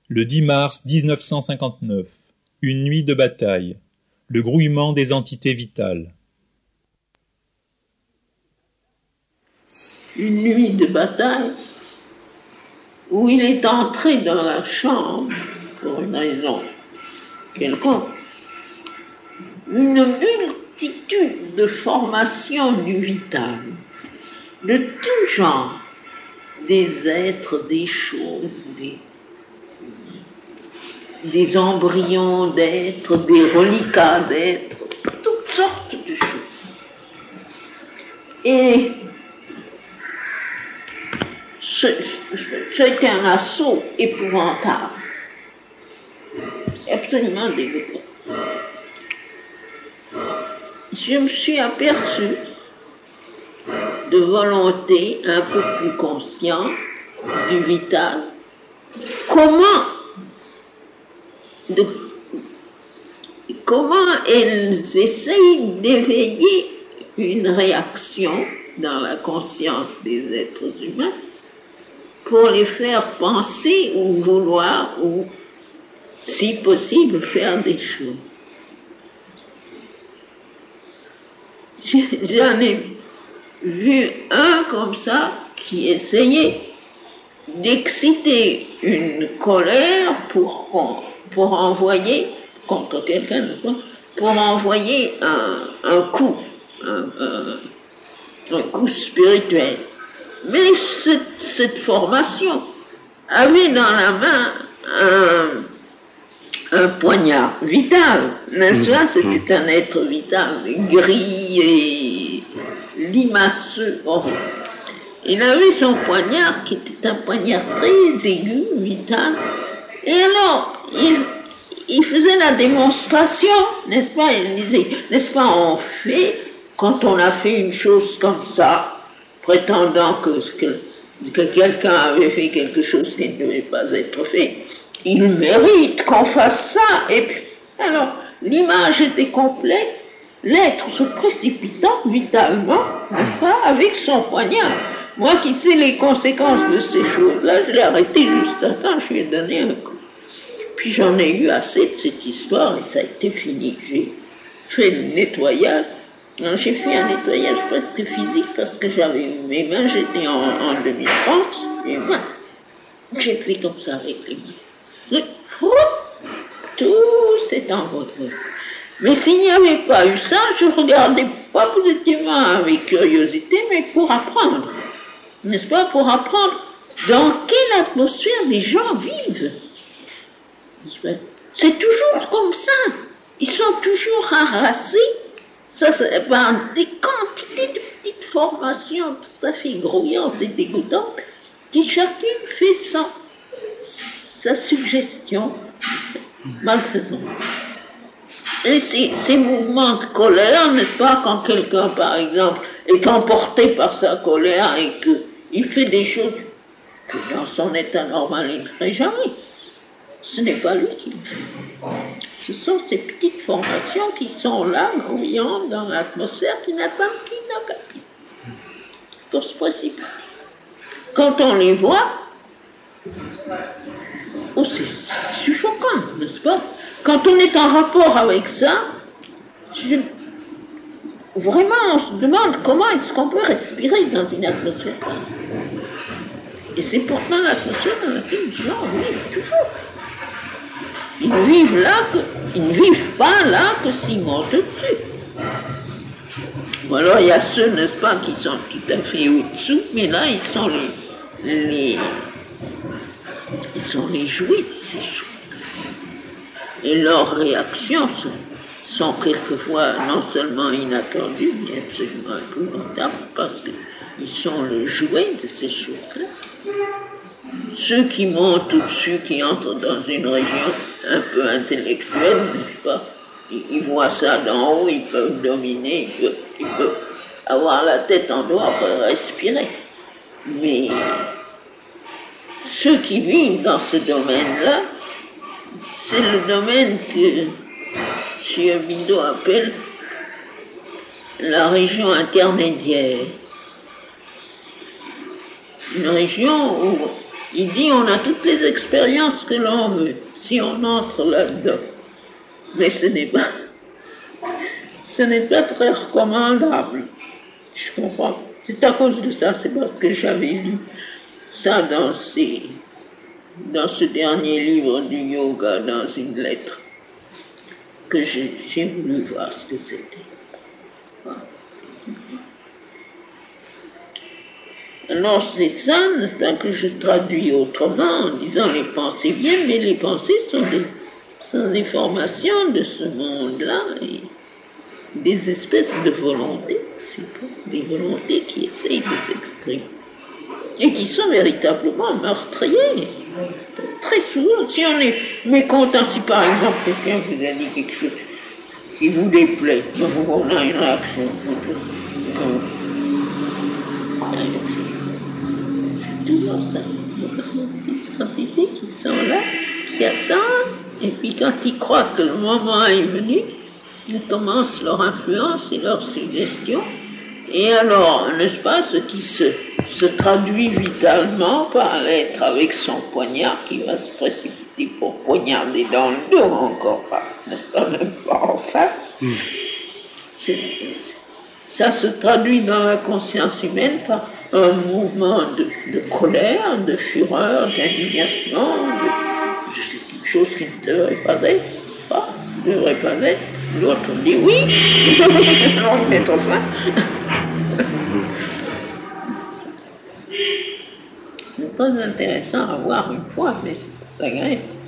Le 10 mars 1959, une nuit de bataille, le grouillement des entités vitales. Une nuit de bataille où il est entré dans la chambre, pour une raison quelconque, une multitude de formations du vital, de tout genre, des êtres, des choses, des embryons d'êtres, des reliquats d'êtres, toutes sortes de choses. Et c'était un assaut épouvantable, absolument dégoûtant. Je me suis aperçue de volonté un peu plus consciente du vital, comment elles essayent d'éveiller une réaction dans la conscience des êtres humains pour les faire penser ou vouloir ou, si possible, faire des choses. J'en ai vu un comme ça qui essayait d'exciter une colère pour envoyer contre quelqu'un, pour envoyer un coup spirituel. Mais cette formation avait dans la main un poignard vital, n'est-ce pas? C'était un être vital, gris et limaçeux. Il avait son poignard qui était un poignard très aigu, vital, et alors il faisait la démonstration, n'est-ce pas? Il disait, n'est-ce pas, on fait, quand on a fait une chose comme ça, prétendant que quelqu'un avait fait quelque chose qui ne devait pas être fait, il mérite qu'on fasse ça. Et puis, alors, l'image était complète, l'être se précipitant vitalement, n'est-ce pas, avec son poignard. Moi qui sais les conséquences de ces choses-là, je l'ai arrêté juste à temps, je lui ai donné un coup. Puis j'en ai eu assez de cette histoire et ça a été fini. J'ai fait le nettoyage. J'ai fait un nettoyage presque physique parce que j'avais mes mains, j'étais en demi-France, et moi, j'ai fait comme ça avec les mains. Tout s'est envolé. Mais s'il n'y avait pas eu ça, je ne regardais pas positivement avec curiosité, mais pour apprendre. N'est-ce pas? Pour apprendre dans quelle atmosphère les gens vivent. C'est toujours comme ça. Ils sont toujours harassés. Ça, c'est par des quantités de petites formations tout à fait grouillantes et dégoûtantes qui chacune fait sa suggestion malfaisante. Et ces mouvements de colère, n'est-ce pas, quand quelqu'un, par exemple, est emporté par sa colère et qu'il fait des choses que dans son état normal il ne ferait jamais, ce n'est pas lui qui le fait. Ce sont ces petites formations qui sont là, grouillantes dans l'atmosphère, qui n'attendent qu'une occasion pour se précipiter. Quand on les voit, c'est suffocant, n'est-ce pas? Quand on est en rapport avec ça, vraiment on se demande comment est-ce qu'on peut respirer dans une atmosphère. Et c'est pourtant l'atmosphère dans laquelle les gens vivent toujours. Ils ne vivent pas là que s'ils montent dessus. Ou alors il y a ceux, n'est-ce pas, qui sont tout à fait au-dessous, mais là ils sont les jouets de ces choses. Et leurs réactions sont quelquefois non seulement inattendues, mais absolument épouvantables, parce qu'ils sont le jouet de ces choses-là. Ceux qui montent au-dessus, qui entrent dans une région un peu intellectuelle, n'est-ce pas, ils voient ça d'en haut, ils peuvent dominer, ils peuvent avoir la tête en dehors pour respirer. Mais ceux qui vivent dans ce domaine-là, c'est le domaine que M. Bindo appelle la région intermédiaire. Une région où Il dit on a toutes les expériences que l'on veut, si on entre là-dedans. Mais ce n'est pas très recommandable. Je comprends. C'est à cause de ça, c'est parce que j'avais lu ça dans ce dernier livre du yoga, dans une lettre, que j'ai voulu voir ce que c'était. Alors c'est ça que je traduis autrement, en disant les pensées viennent, mais les pensées sont des formations de ce monde-là, et des espèces de volontés, c'est pas des volontés qui essayent de s'exprimer, et qui sont véritablement meurtriers. Très souvent, si on est mécontent, si par exemple quelqu'un vous a dit quelque chose qui vous déplaît, on a une réaction. C'est toujours ça. Des entités qui sont là, qui attendent, et puis quand ils croient que le moment est venu, ils commencent leur influence et leur suggestion. Et alors, n'est-ce pas, ce qui se traduit vitalement par l'être avec son poignard qui va se précipiter pour poignarder dans le dos, encore pas, n'est-ce pas, même pas en face. Ça se traduit dans la conscience humaine par un mouvement de colère, de fureur, d'indignation, de quelque chose qui ne devrait pas être, L'autre dit oui, on y met fin. C'est très intéressant à voir une fois, mais c'est pas agréable.